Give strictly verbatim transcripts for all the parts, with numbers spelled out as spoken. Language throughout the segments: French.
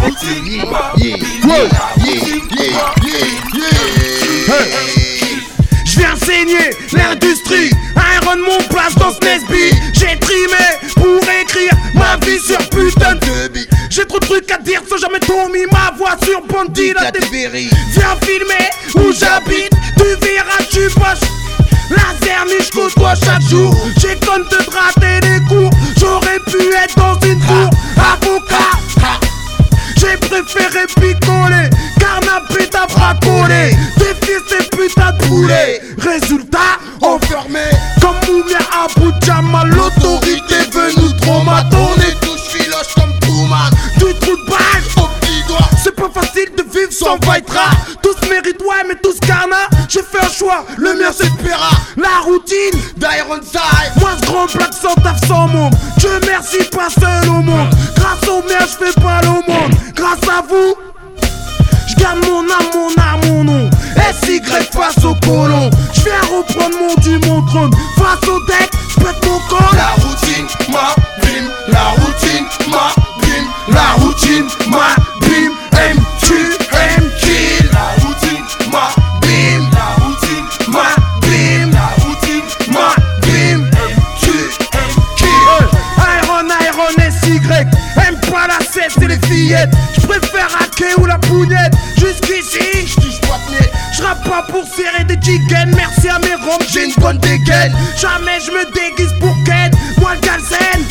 routine, ma vie, la routine, ma vie. J'viens enseigner l'industrie, Iron mon place dans ce Nesby. J'ai trimé pour écrire ma vie sur putain de beat. J'ai trop de trucs à dire sans jamais trop mis ma voix sur Bandit à T V. Viens filmer où j'habite, tu verras tu passes. Laser je côtoie chaque jour. J'ai comme de rater des cours. J'aurais pu être dans une cour avocat. J'ai préféré picoler, canapé t'a fracolé. Défier ces putains de poulets. Résultat, enfermé comme Moumia à bout de Jamal. L'autorité veut nous traumater. On est tous filoches comme Truman. Du trou de balle au petit doigt. C'est pas facile de vivre sans Vitra. Tous méritent, ouais, mais tous carna. J'ai fait un choix, le mien c'est Pera. La routine d'Ironside. Moi ce grand black sans taf sans monde. Dieu merci, pas seul au monde. Grâce au mien, je fais pas le monde. Grâce à vous, je garde mon âme, mon âme, mon nom. S Y face au colon. Je viens reprendre mon du mon trône. Face au deck, je pète mon corps. La routine, ma bim. La routine, ma bim. La routine, ma bim. M tu M kill. La routine, ma bim. La routine, ma bim. La routine, ma bim. M tu M kill. Iron, Iron, S Y. Aime pas la cesse et les fillettes. Je préfère hacker ou la pougnette. Jusqu'ici, J'touche pas de nez. j'rappe pas pour serrer des chicken. Merci à mes roms, J'ai une bonne dégaine. jamais je me déguise pour Ken. Moi le Galsen,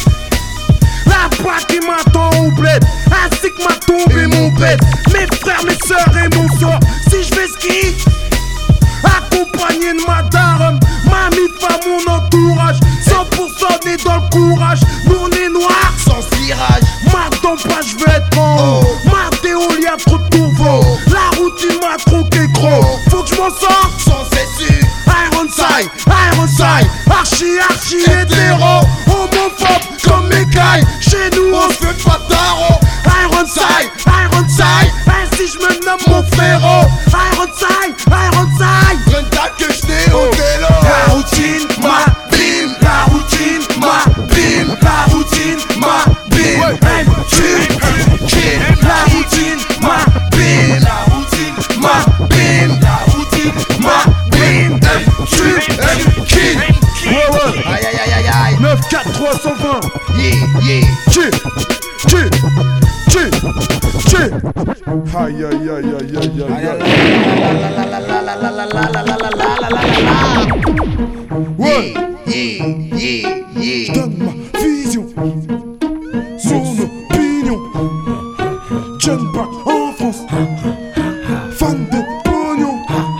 la boîte qui m'attend au bled, ainsi que m'a tombé mon bête. Mes frères, mes sœurs et mon sort. Si je fais ski, accompagné de ma daronne, ma mi-femme, mon entourage. Cent pour cent né dans le courage. Nous on est noirs, Sans virage. m'attends pas, je veux être en haut. Ma théorie a trop de tourvaux. La routine m'a troqué gros. Faut que je m'en sorte. Sans cessu. Ironside, Ironside, archi, archi hétéro. Homophobe comme Mekai. Chez nous on On se fait pas d'aro. Ironside, Ironside, ainsi je me nomme mon frérot. Ironside, Ironside. Brenda que j't'ai au télo. La routine, ma bim. La routine, ma bim. La routine, ma bim. M tu kill. La routine, ma bim. La routine, Ma bim. la routine, Ma bim. M tu kill. Ouais ouais. aïe aïe aïe aïe aïe. neuf quatre trois cent vingt. Yeah, yeah. Tu, tu, tu, tu. Aïe aïe aïe aïe aïe aïe aïe. Ouais. Yeah, yeah, yeah. Donne ma vision, mon opinion. John Buck en France, fan de pognon.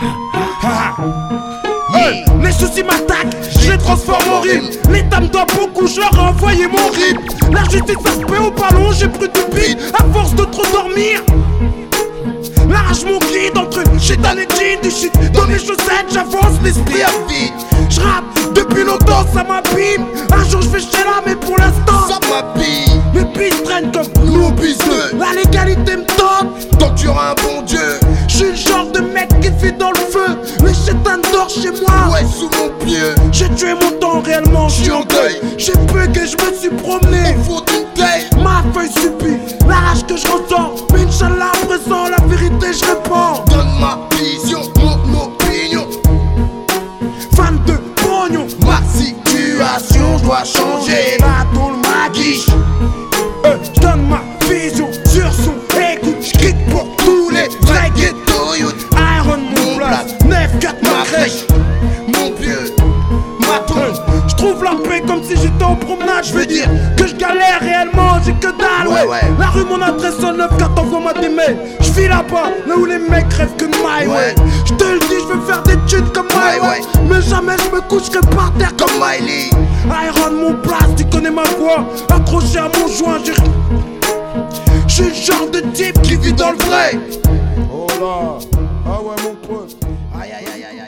Hey, les soucis m'attaquent, je les transforme en rime. L'État me doit beaucoup, je leur ai envoyé mon rime. La justice a se paie au ballon, j'ai pris du beat à force de trop dormir. La rage mon guide entre shit and jean, du shit dans mes chaussettes, j'avance l'esprit à vide. Je rappe depuis longtemps, ça m'abîme. Un jour je vais chez là, mais pour l'instant Ça m'habille. les pistes traînent comme nous Pisteux. La légalité me tente, Tant que tu auras un bon Dieu. je suis le genre de mec qui vit dans le feu. Les chétans dorment chez moi. Ouais, sous mon pied. J'ai tué mon temps réellement, je suis en deuil. J'ai bugué, je me suis promené. Faut d'une taille. Ma feuille subit la rage que je ressens. Mais Inch'Allah, à présent, la vérité je réponds. Donne ma vision, mon opinion. Fan de pognon, Ma situation, je dois changer. là dans le maguiche. Euh, je donne ma vision sur son écoute. Je quitte pour tous les vrais guides. Ghetto youth. Iron mon place, neuf quatre ma Ma crèche. crèche. Mon vieux. Ma tombe. Je trouve la paix comme si j'étais en promenade. Je veux dire que je galère réellement, j'ai que dalle. Ouais, ouais. La rue, mon adresse au neuf quatre, envoie-moi des mails. Je vis là-bas, là où les mecs rêvent que de my way. Ouais. Je te le dis, je veux faire des thunes comme my Ouais, way. Mais jamais je me coucherai par terre comme Comme Miley. Iron mon place, tu connais ma voix. Accroché à mon joint, j'ai. Je suis le genre de type qui vit dans le vrai. Oh là. Ah ouais, mon pote. Aïe aïe aïe aïe.